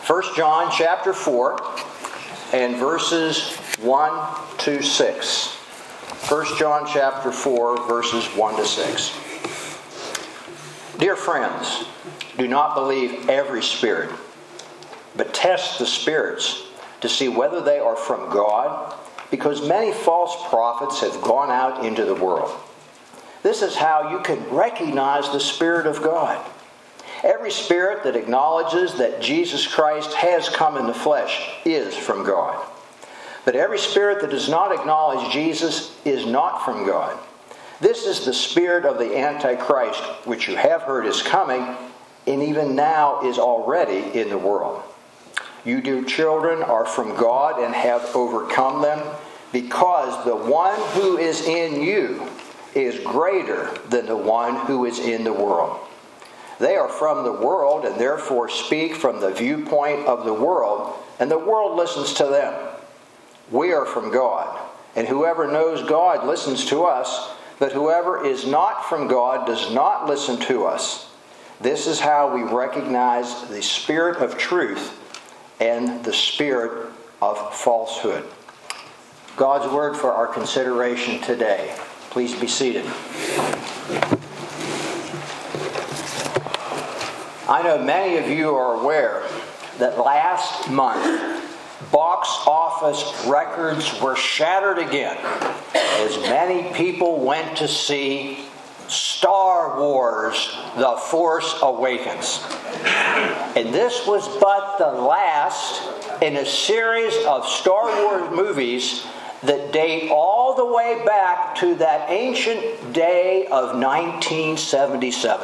1 John chapter 4 and verses 1 to 6. 1 John chapter 4, verses 1 to 6. Dear friends, do not believe every spirit, but test the spirits to see whether they are from God, because many false prophets have gone out into the world. This is how you can recognize the Spirit of God. Every spirit that acknowledges that Jesus Christ has come in the flesh is from God. But every spirit that does not acknowledge Jesus is not from God. This is the spirit of the Antichrist, which you have heard is coming, and even now is already in the world. You, dear children, are from God and have overcome them, because the one who is in you is greater than the one who is in the world. They are from the world and therefore speak from the viewpoint of the world, and the world listens to them. We are from God, and whoever knows God listens to us, but whoever is not from God does not listen to us. This is how we recognize the spirit of truth and the spirit of falsehood. God's word for our consideration today. Please be seated. I know many of you are aware that last month box office records were shattered again as many people went to see Star Wars: The Force Awakens. And this was but the last in a series of Star Wars movies that date all the way back to that ancient day of 1977.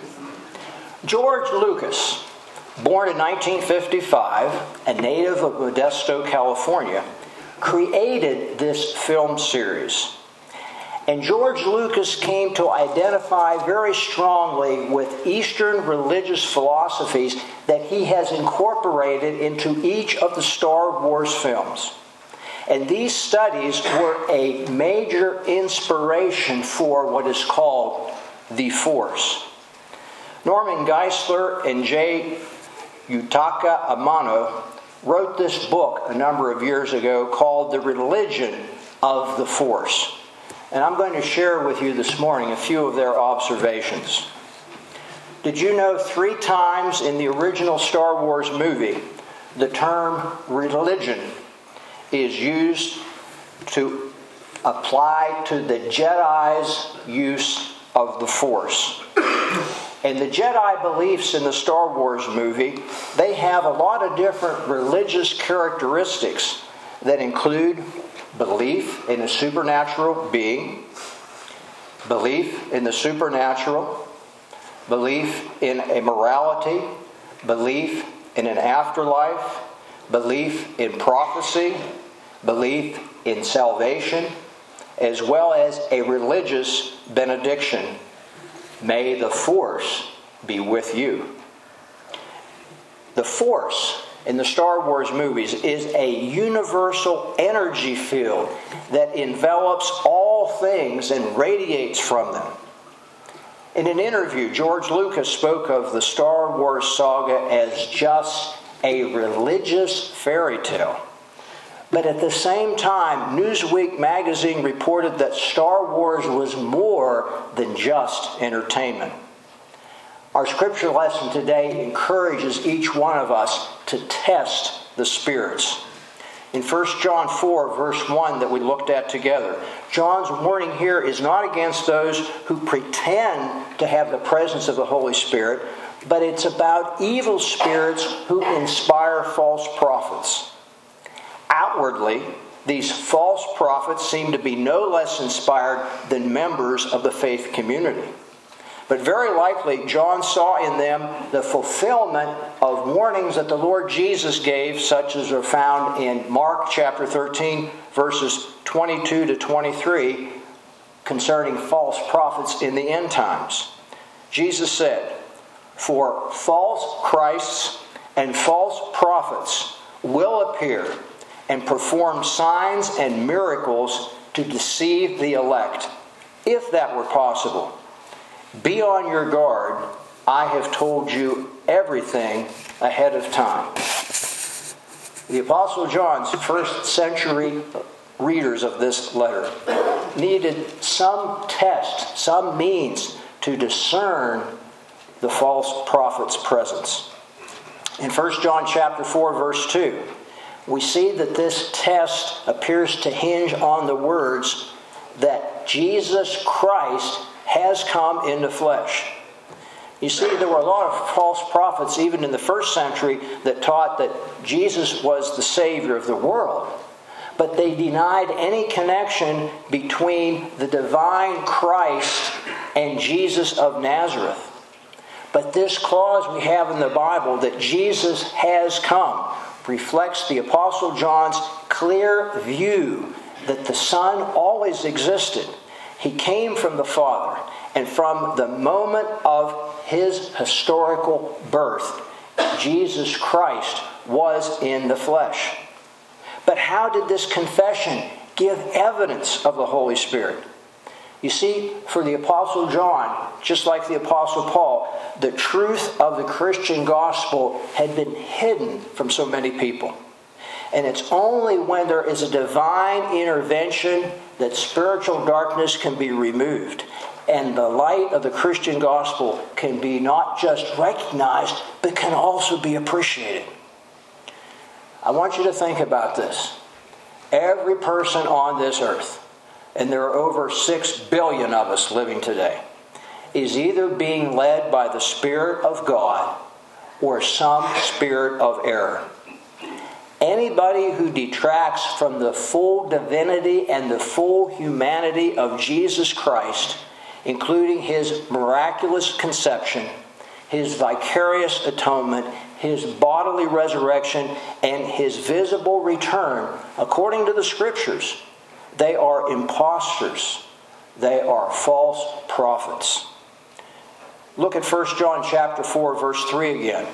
George Lucas, born in 1955, a native of Modesto, California, created this film series. And George Lucas came to identify very strongly with Eastern religious philosophies that he has incorporated into each of the Star Wars films. And these studies were a major inspiration for what is called the Force. Norman Geisler and J. Yutaka Amano wrote this book a number of years ago called The Religion of the Force. And I'm going to share with you this morning a few of their observations. Did you know 3 times in the original Star Wars movie the term religion is used to apply to the Jedi's use of the Force? And the Jedi beliefs in the Star Wars movie, they have a lot of different religious characteristics that include belief in a supernatural being, belief in the supernatural, belief in a morality, belief in an afterlife, belief in prophecy, belief in salvation, as well as a religious benediction. May the Force be with you. The Force in the Star Wars movies is a universal energy field that envelops all things and radiates from them. In an interview, George Lucas spoke of the Star Wars saga as just a religious fairy tale. But at the same time, Newsweek magazine reported that Star Wars was more than just entertainment. Our scripture lesson today encourages each one of us to test the spirits. In 1 John 4, verse 1 that we looked at together, John's warning here is not against those who pretend to have the presence of the Holy Spirit, but it's about evil spirits who inspire false prophets. Outwardly, these false prophets seem to be no less inspired than members of the faith community. But very likely, John saw in them the fulfillment of warnings that the Lord Jesus gave, such as are found in Mark chapter 13, verses 22 to 23, concerning false prophets in the end times. Jesus said, "For false Christs and false prophets will appear and perform signs and miracles to deceive the elect, if that were possible. Be on your guard. I have told you everything ahead of time." The Apostle John's first century readers of this letter needed some test, some means to discern the false prophet's presence. In 1 John chapter 4, verse 2, we see that this test appears to hinge on the words that Jesus Christ has come in the flesh. You see, there were a lot of false prophets even in the first century that taught that Jesus was the Savior of the world. But they denied any connection between the divine Christ and Jesus of Nazareth. But this clause we have in the Bible that Jesus has come reflects the Apostle John's clear view that the Son always existed. He came from the Father, and from the moment of his historical birth, Jesus Christ was in the flesh. But how did this confession give evidence of the Holy Spirit? You see, for the Apostle John, just like the Apostle Paul, the truth of the Christian gospel had been hidden from so many people. And it's only when there is a divine intervention that spiritual darkness can be removed. And the light of the Christian gospel can be not just recognized, but can also be appreciated. I want you to think about this. Every person on this earth, and there are over 6 billion of us living today, is either being led by the Spirit of God or some spirit of error. Anybody who detracts from the full divinity and the full humanity of Jesus Christ, including his miraculous conception, his vicarious atonement, his bodily resurrection, and his visible return, according to the Scriptures, they are imposters. They are false prophets. Look at 1 John chapter 4, verse 3 again.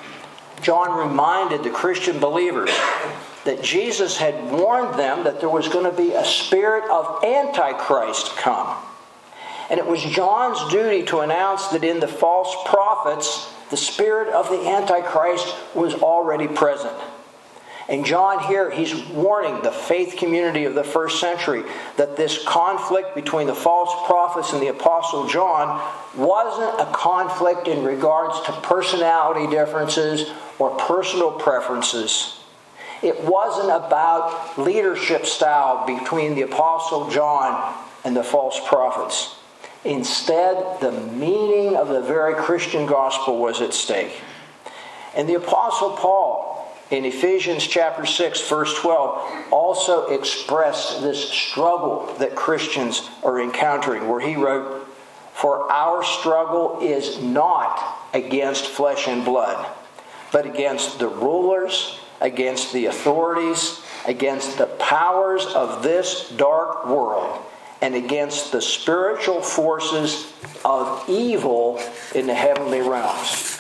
John reminded the Christian believers that Jesus had warned them that there was going to be a spirit of Antichrist come. And it was John's duty to announce that in the false prophets, the spirit of the Antichrist was already present. And John here, he's warning the faith community of the first century that this conflict between the false prophets and the Apostle John wasn't a conflict in regards to personality differences or personal preferences. It wasn't about leadership style between the Apostle John and the false prophets. Instead, the meaning of the very Christian gospel was at stake. And the Apostle Paul, in Ephesians chapter 6, verse 12, also expressed this struggle that Christians are encountering, where he wrote, "For our struggle is not against flesh and blood, but against the rulers, against the authorities, against the powers of this dark world, and against the spiritual forces of evil in the heavenly realms."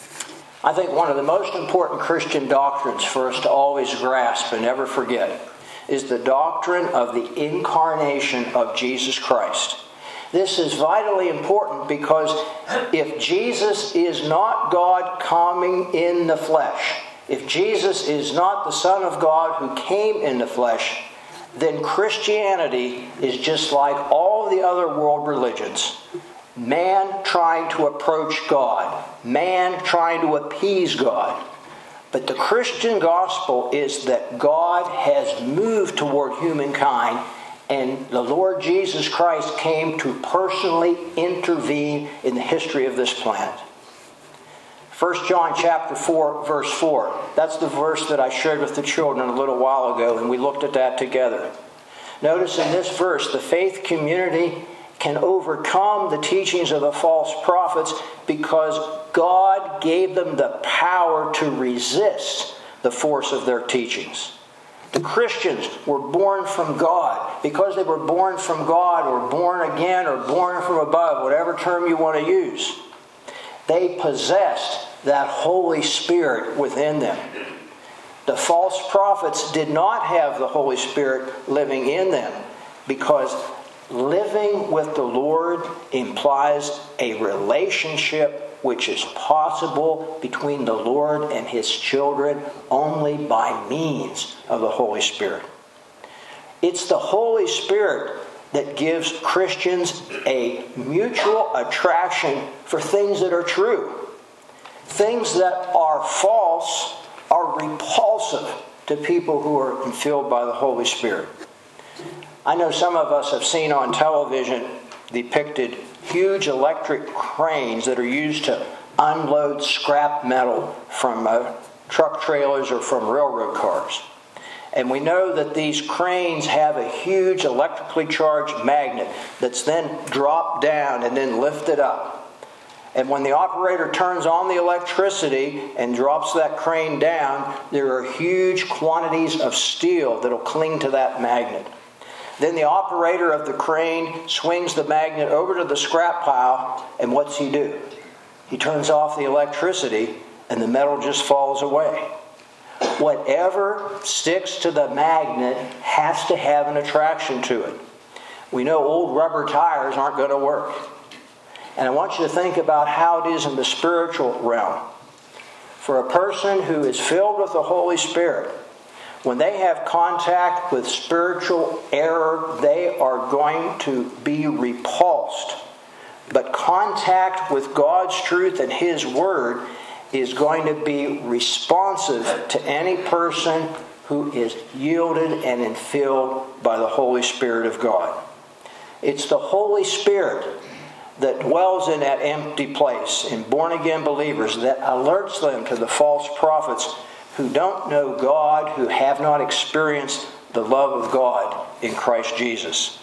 I think one of the most important Christian doctrines for us to always grasp and never forget is the doctrine of the incarnation of Jesus Christ. This is vitally important because if Jesus is not God coming in the flesh, if Jesus is not the Son of God who came in the flesh, then Christianity is just like all the other world religions. Man trying to approach God. Man trying to appease God. But the Christian gospel is that God has moved toward humankind, and the Lord Jesus Christ came to personally intervene in the history of this planet. 1 John chapter 4, verse 4. That's the verse that I shared with the children a little while ago, and we looked at that together. Notice in this verse, the faith community can overcome the teachings of the false prophets because God gave them the power to resist the force of their teachings. The Christians were born from God. Because they were born from God, or born again, or born from above, whatever term you want to use, they possessed that Holy Spirit within them. The false prophets did not have the Holy Spirit living in them because living with the Lord implies a relationship which is possible between the Lord and His children only by means of the Holy Spirit. It's the Holy Spirit that gives Christians a mutual attraction for things that are true. Things that are false are repulsive to people who are filled by the Holy Spirit. I know some of us have seen on television depicted huge electric cranes that are used to unload scrap metal from truck trailers or from railroad cars. And we know that these cranes have a huge electrically charged magnet that's then dropped down and then lifted up. And when the operator turns on the electricity and drops that crane down, there are huge quantities of steel that will cling to that magnet. Then the operator of the crane swings the magnet over to the scrap pile, and what's he do? He turns off the electricity, and the metal just falls away. Whatever sticks to the magnet has to have an attraction to it. We know old rubber tires aren't going to work. And I want you to think about how it is in the spiritual realm. For a person who is filled with the Holy Spirit, when they have contact with spiritual error, they are going to be repulsed. But contact with God's truth and His Word is going to be responsive to any person who is yielded and infilled by the Holy Spirit of God. It's the Holy Spirit that dwells in that empty place in born-again believers that alerts them to the false prophets who don't know God, who have not experienced the love of God in Christ Jesus.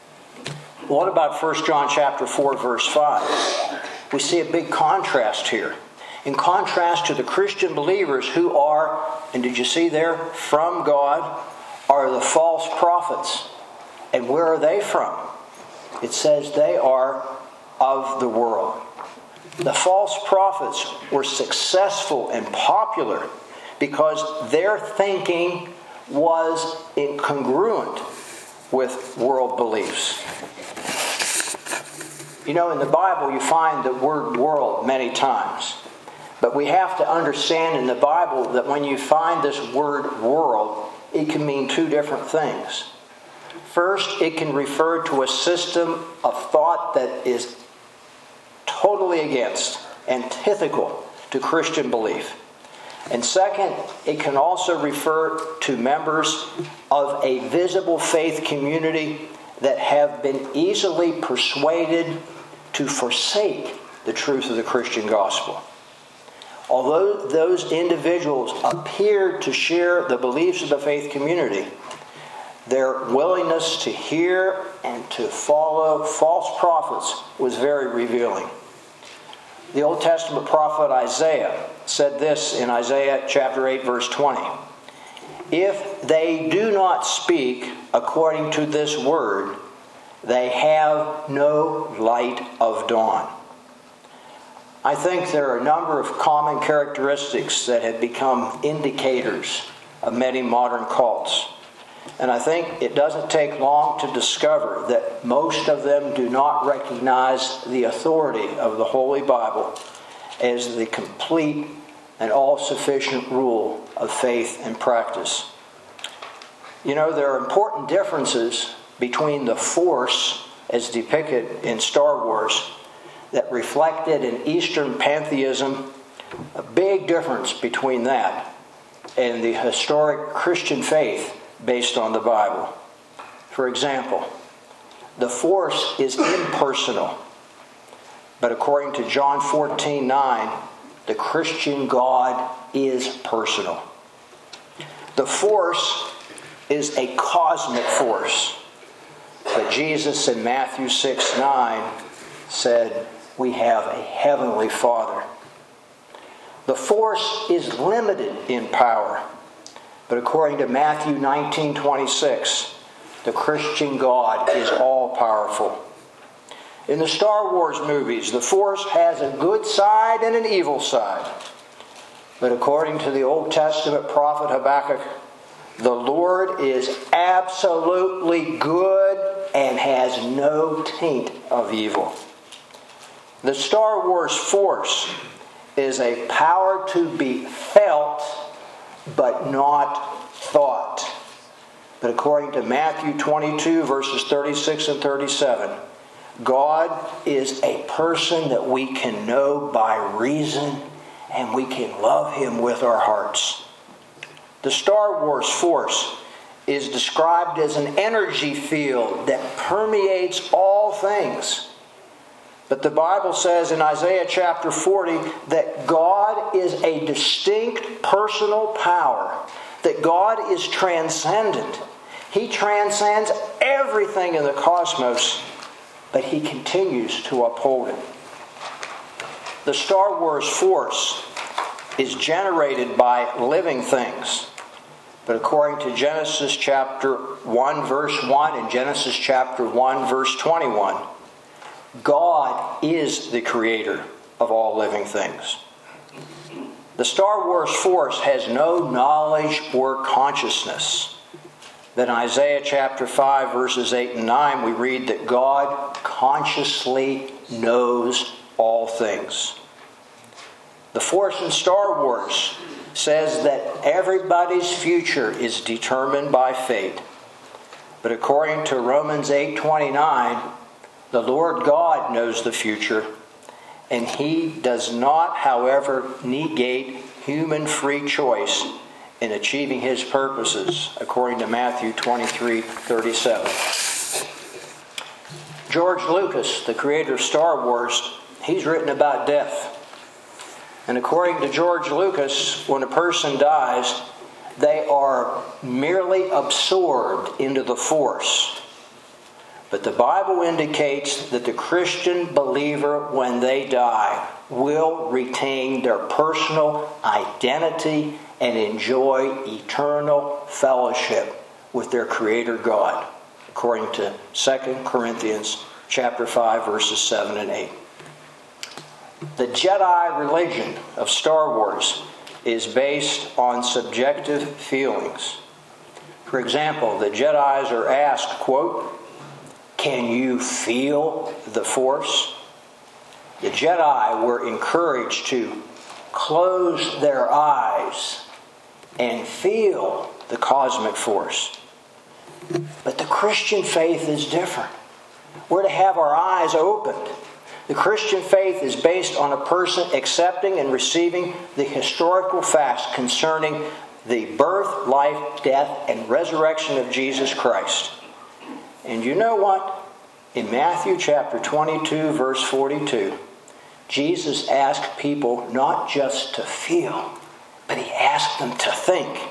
What about 1 John chapter 4, verse 5? We see a big contrast here. In contrast to the Christian believers who are, and did you see there, from God, are the false prophets. And where are they from? It says they are of the world. The false prophets were successful and popular because their thinking was incongruent with world beliefs. You know, in the Bible you find the word world many times. But we have to understand in the Bible that when you find this word world, it can mean two different things. First, it can refer to a system of thought that is totally against, antithetical to Christian belief. And second, it can also refer to members of a visible faith community that have been easily persuaded to forsake the truth of the Christian gospel. Although those individuals appeared to share the beliefs of the faith community, their willingness to hear and to follow false prophets was very revealing. The Old Testament prophet Isaiah said this in Isaiah chapter 8, verse 20. If they do not speak according to this word, they have no light of dawn. I think there are a number of common characteristics that have become indicators of many modern cults. And I think it doesn't take long to discover that most of them do not recognize the authority of the Holy Bible as the complete and all-sufficient rule of faith and practice. You know, there are important differences between the Force, as depicted in Star Wars, that reflected in Eastern pantheism, a big difference between that and the historic Christian faith based on the Bible. For example, the Force is impersonal, but according to John 14:9, the Christian God is personal. The Force is a cosmic force, but Jesus in Matthew 6:9 said, we have a heavenly Father. The Force is limited in power, but according to Matthew 19:26, the Christian God is all-powerful. In the Star Wars movies, the Force has a good side and an evil side. But according to the Old Testament prophet Habakkuk, the Lord is absolutely good and has no taint of evil. The Star Wars force is a power to be felt but not thought. But according to Matthew 22, verses 36 and 37, God is a person that we can know by reason, and we can love Him with our hearts. The Star Wars force is described as an energy field that permeates all things. But the Bible says in Isaiah chapter 40 that God is a distinct personal power, that God is transcendent. He transcends everything in the cosmos, but He continues to uphold it. The Star Wars force is generated by living things. But according to Genesis chapter 1 verse 1 and Genesis chapter 1 verse 21, God is the creator of all living things. The Star Wars force has no knowledge or consciousness. Then in Isaiah chapter 5 verses 8 and 9 we read that God consciously knows all things. The force in Star Wars says that everybody's future is determined by fate. But according to Romans 8:29, the Lord God knows the future, and He does not, however, negate human free choice in achieving His purposes, according to Matthew 23:37. George Lucas, the creator of Star Wars, he's written about death. And according to George Lucas, when a person dies, they are merely absorbed into the force. But the Bible indicates that the Christian believer, when they die, will retain their personal identity and enjoy eternal fellowship with their Creator God, according to 2 Corinthians chapter 5, verses 7 and 8. The Jedi religion of Star Wars is based on subjective feelings. For example, the Jedis are asked, quote, "Can you feel the Force?" The Jedi were encouraged to close their eyes and feel the cosmic force. But the Christian faith is different. We're to have our eyes opened. The Christian faith is based on a person accepting and receiving the historical facts concerning the birth, life, death, and resurrection of Jesus Christ. And you know what? In Matthew chapter 22, verse 42, Jesus asked people not just to feel, but He asked them to think.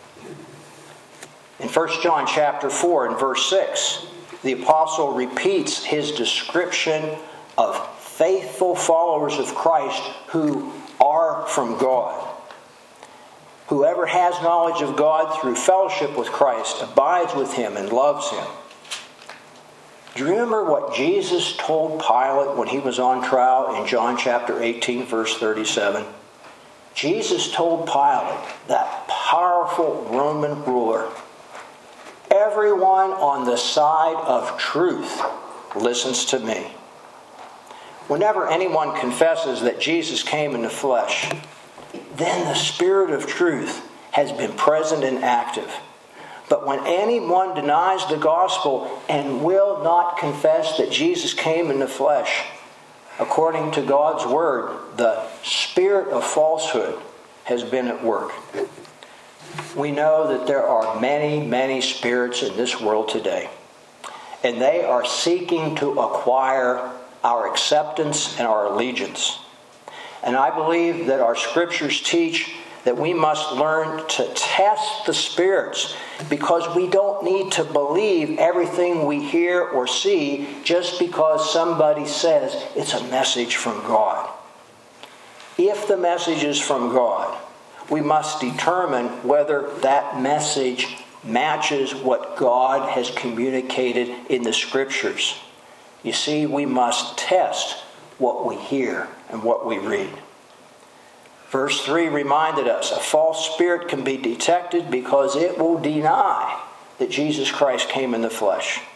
In 1 John chapter 4 and verse 6, the apostle repeats his description of faithful followers of Christ who are from God. Whoever has knowledge of God through fellowship with Christ abides with Him and loves Him. Do you remember what Jesus told Pilate when he was on trial in John chapter 18, verse 37? Jesus told Pilate, that powerful Roman ruler, "Everyone on the side of truth listens to me." Whenever anyone confesses that Jesus came in the flesh, then the Spirit of truth has been present and active. But when anyone denies the gospel and will not confess that Jesus came in the flesh, according to God's word, the spirit of falsehood has been at work. We know that there are many, many spirits in this world today, and they are seeking to acquire our acceptance and our allegiance. And I believe that our scriptures teach that we must learn to test the spirits, because we don't need to believe everything we hear or see just because somebody says it's a message from God. If the message is from God, we must determine whether that message matches what God has communicated in the scriptures. You see, we must test what we hear and what we read. Verse 3 reminded us, a false spirit can be detected because it will deny that Jesus Christ came in the flesh.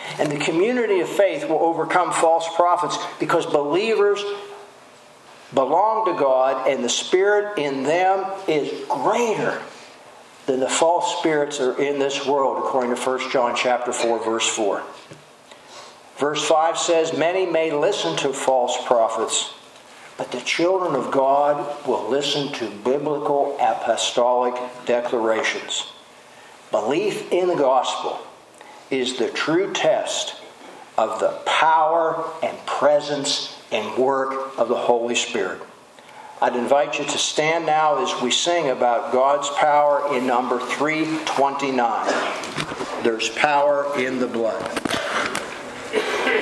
And the community of faith will overcome false prophets because believers belong to God, and the Spirit in them is greater than the false spirits that are in this world, according to 1 John chapter 4, verse 4. Verse 5 says, many may listen to false prophets, but the children of God will listen to biblical apostolic declarations. Belief in the gospel is the true test of the power and presence and work of the Holy Spirit. I'd invite you to stand now as we sing about God's power in number 329. There's power in the blood.